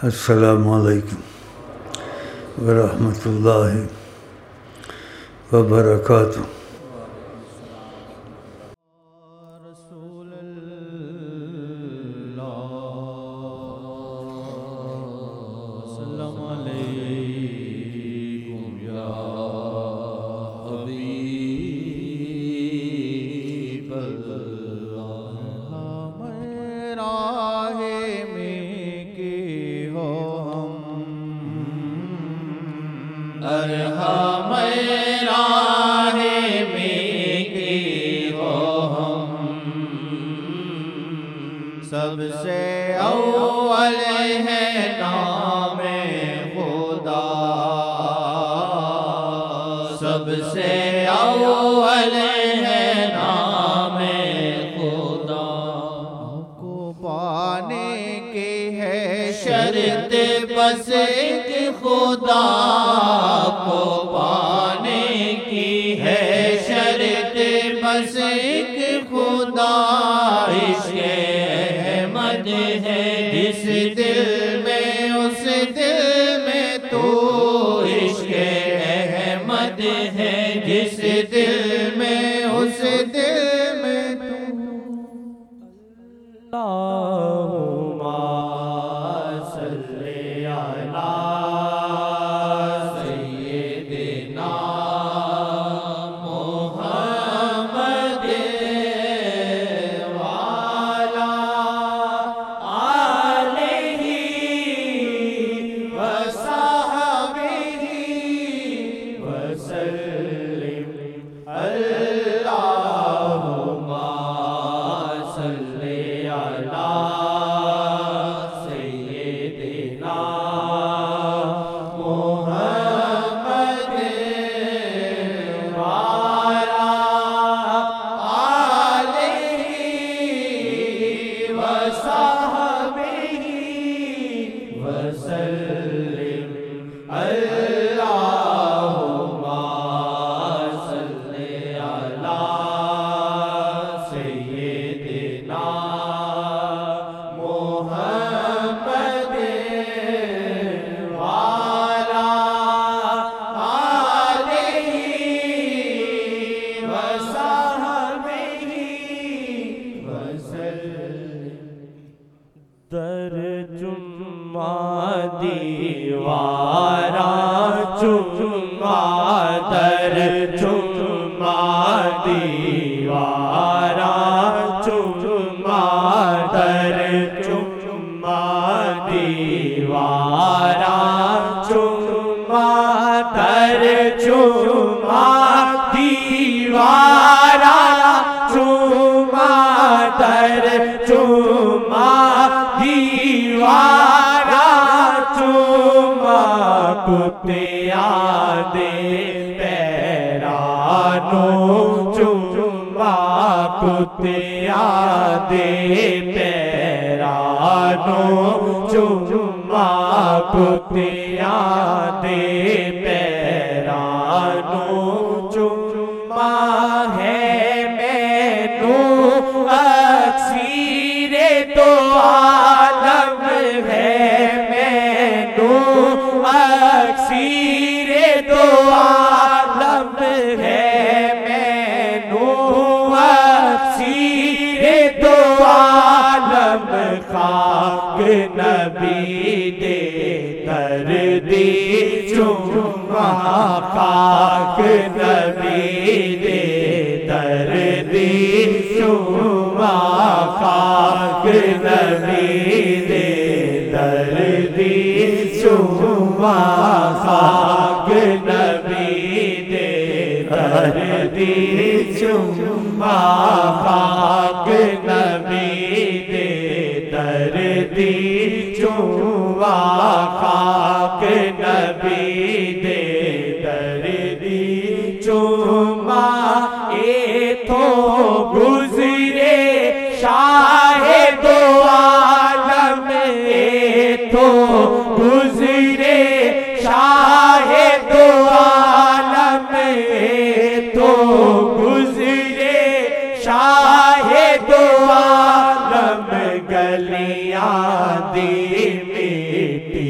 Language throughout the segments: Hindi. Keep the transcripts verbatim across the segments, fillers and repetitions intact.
अस्सलामु अलैकुम व रहमतुल्लाहि व बरकातुहू। सबसे अव्वल है नाम खुदा, सबसे अव्वल है नाम खुदा। को पाने की है शर्त बस एक खुदा, को पाने की है शर्त बस एक खुदा। इश्क़ है जिस दिल में उस दिल में तू, इश्क़ अहमद है जिस दिल में उस दिल में तू। अल्लाहुम्मा सल्ली अला सय्यिदिना दर चुम्मा दीवारा चुम्मा दर चुम्मा दीवारा चुम्मा दर चुम्मा दीवारा चुम्मा दर चुम्मा दीवारा चुम्मा दर चुम्मा दीवारा चुम्मा कुतिया दे पैरानो चुम्मा कुतिया दे पैरानो चुम्मा कुतिया दे पैरानो चुम्मा है मैनू अक्सीरे तो आलम है मैनू अक्सीरे तो आलम है मैनू अक्सीरे तो आलम। खाक नबी दे कर दी चुम्मा खाक नबी दे कर दी चुम्मा खाक नबी दे कर दी चुम्मा खाक नबी दे कर दी चुम्मा खाक नबी दे कर दी चुम्मा खाक नबी दे कर दी चुम्मा। ए तो गुजरे शाहे दो आलम, ए तो गुजरे शाहे दो आलम, ए तो गुजरे शाहे दो आलम। गलियां दी मिट्टी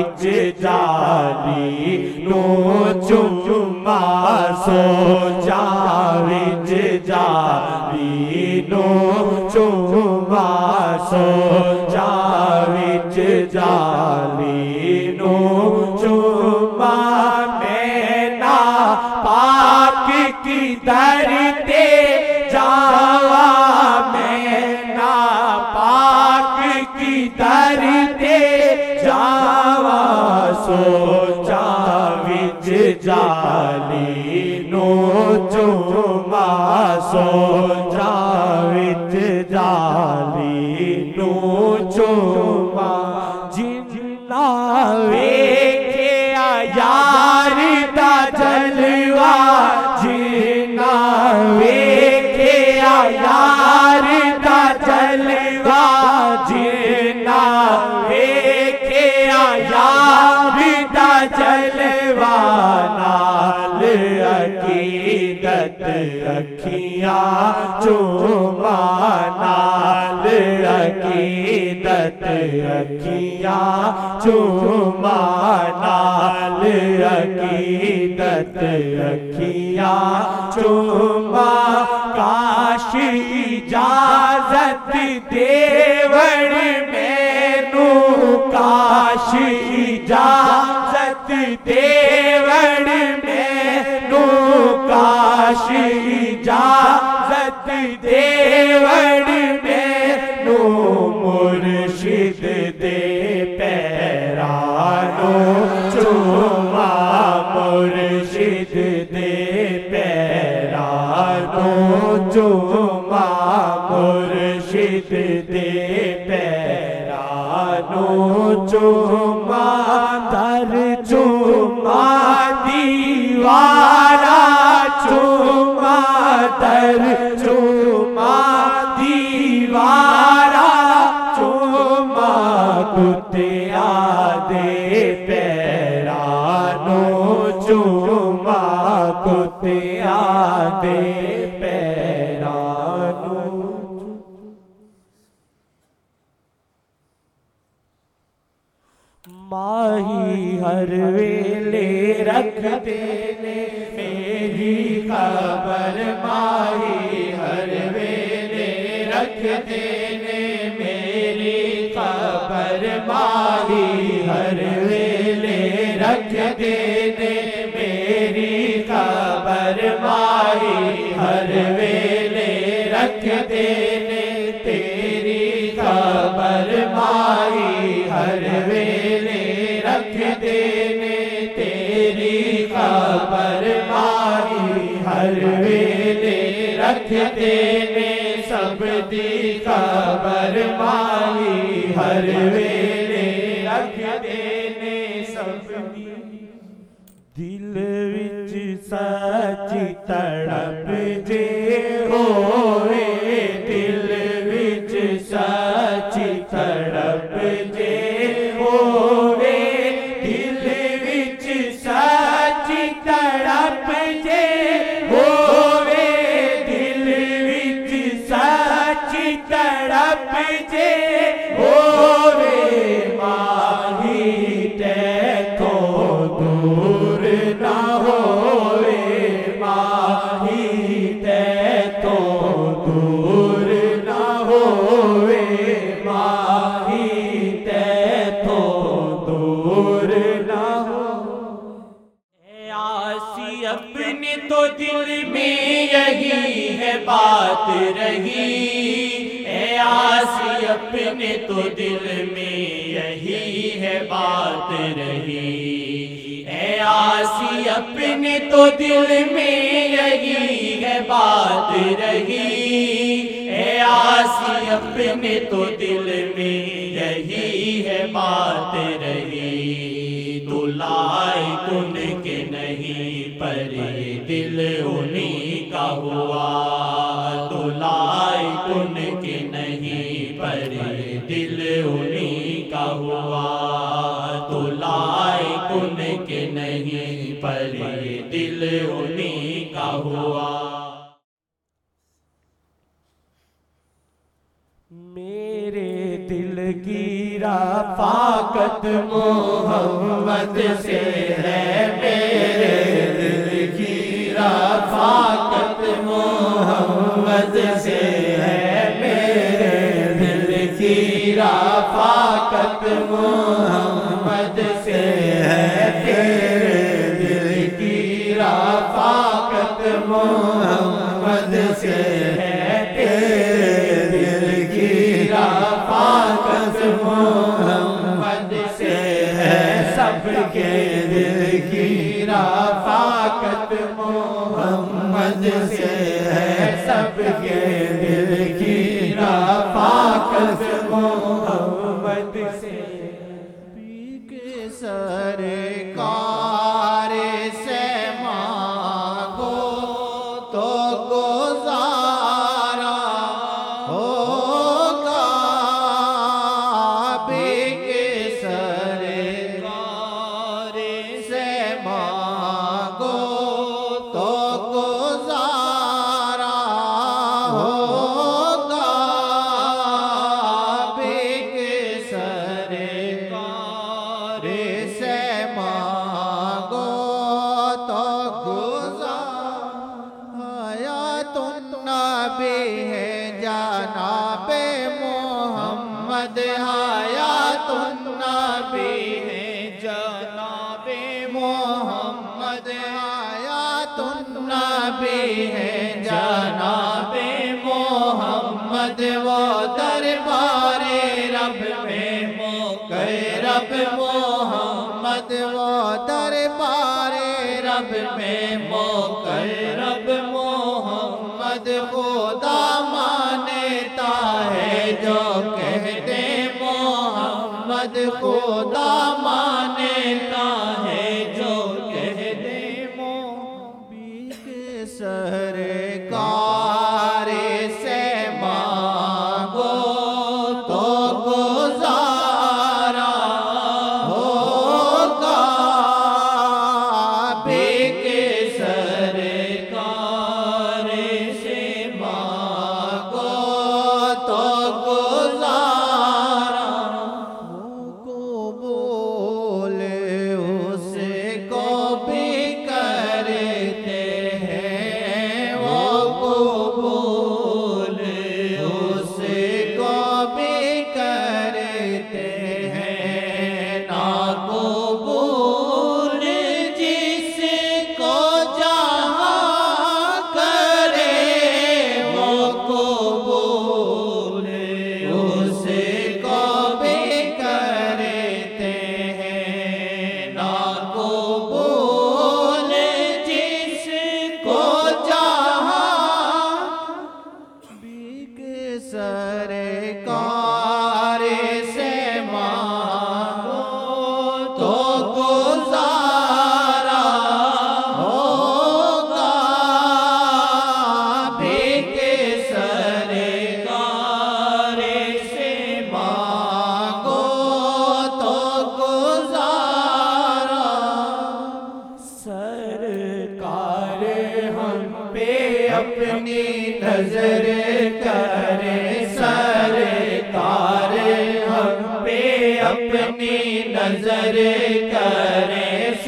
विच जाली नो चुमा सोचा विच जाली नो चुमा सोचा विच जाली नो चुमा मैं ना पाक की दरते जावा मैं ना पाक की दरते जावा सोचा विच जाली नो चुमा सोचा विच जाली नो चुमा जिन्ना वेख्या यार दा जलवा जिन्ना वेख्या यार दा जलवा जिन्ना वेख्या यार दा जलवा नाल अकीदत अखियां चुमा नाल अकीदत अखियां चुमा नाल अकीदत अखियां चुमा काश इजाजत देवण मैनू काश इजाजत देवण मैनू काश इजाजत देवण मैनू मुर्शिद दे पैरानो चुमा मुर्शिद दे पैरानो चुमा मुर्शिद दे पैरानो चुमा दर चुमा दीवारा चुमा दर चुमा दीवारा चुमा कुत्तिया दे पैरानो चुमा कुत्तिया दे पैरानो माही हर वेले रखते ने मेरी खबर माही हर वेले रखते ने मेरी खबर माही हर वेले रखते ने मेरी खबर माही हर वेले रखते ने तेरी खबर माही हर वेले रखते ने तेरी खबर माही हर वेले रखते ने सब दी खबर माही हर वेले रखते ने सब दी दिल विच सच्ची तड़प जे होवे दिल विच सच्ची तड़प जे होवे दिल विच सच्ची तड़प जे होवे दिल विच सच्ची तड़प जे होवे माही तैथों दूर ना होवे माही तैथों दूर ना होवे माही तैथों दूर ना हो आसी अपने तो दिल में यही है बात रही ए आसी अपने तो दिल में यही है बात रही ए आसी अपने तो दिल में यही है बात रही ए आसी अपने तो दिल में यही है बात रही तो लाए कुन के नहीं पर ये दिल उन्हीं का हुआ तो लाए कुन के नहीं पर ये दिल उन्हीं का हुआ तो लाए कुन के नहीं पर ये दिल उन्हीं का हुआ मेरे दिल की राह रफ़ाकत मोहम्मद से है, मेरे दिल की रफ़ाकत मोहम्मद से है, मेरे दिल की रफ़ाकत मोहम्मद से है, तेरे दिल की रफ़ाकत मोहम्मद से है, तेरे दिल की रफ़ाकत मोहम्मद से है, सबके दिल की रफ़ाकत मोहम्मद से है, सबके दिल की रफ़ाकत मोहम्मद से। के सरकार से मांगो तो गुज़ारा होगा, के सरकार से मांगो तो गुज़ारा होगा, के सरकार से मांगो तो गुज़ारा। तुम नबी है जनाबे मोहम्मद, आया तुम नबी है जनाबे मोहम्मद, आया तुम नबी है जनाबे मोहम्मद। वो दरबारे रब में मुक़र्रब मोहम्मद, वो दरबारे रब में मुक़र्रब मोहम्मद। खुदा मानता है जो कहते मोहम्मद, खुदा मानता है जो कहते मोहम्मद। के सरकार से मांगो तो गुज़ारा होगा, के सरकार से मांगो तो गुज़ारा। को बोले उसको भी करते हैं, वो को बोले उसको भी करते हैं, ना को बोल जिसको जहाँ करे, वो को बोले उसको भी करते हैं, ना को बोले जिसको जहाँ। के सरकार से मांगो तो गुज़ारा होगा, के सरकार से मांगो तो गुज़ारा। सरकार हम पे अपनी नजर करे, सरकार हम पे अपनी नजर करे,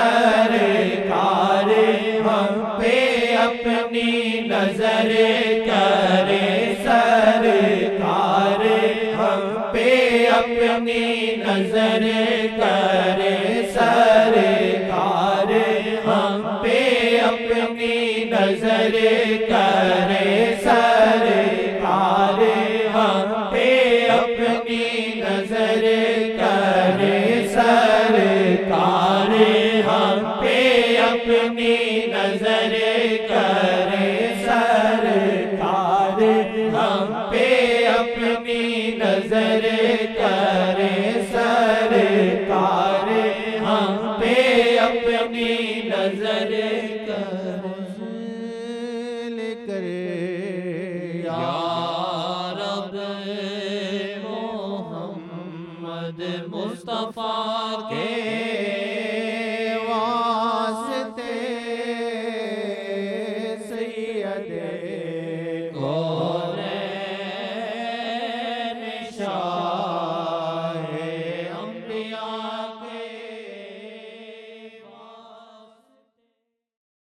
सरकार हम पे अपनी नजर करे, सरकार हम पे अपनी नजर करे, सरकार हम पे अपनी नजर करे, सरकार हम पे अपनी नजर करे, सरकार हम पे अपनी नजर करे, सरकार हम पे अपनी नजर करे, सरकार हम पे अपनी नजर करे। या रब मोहम्मद मुस्तफा के वास्ते सैयदे को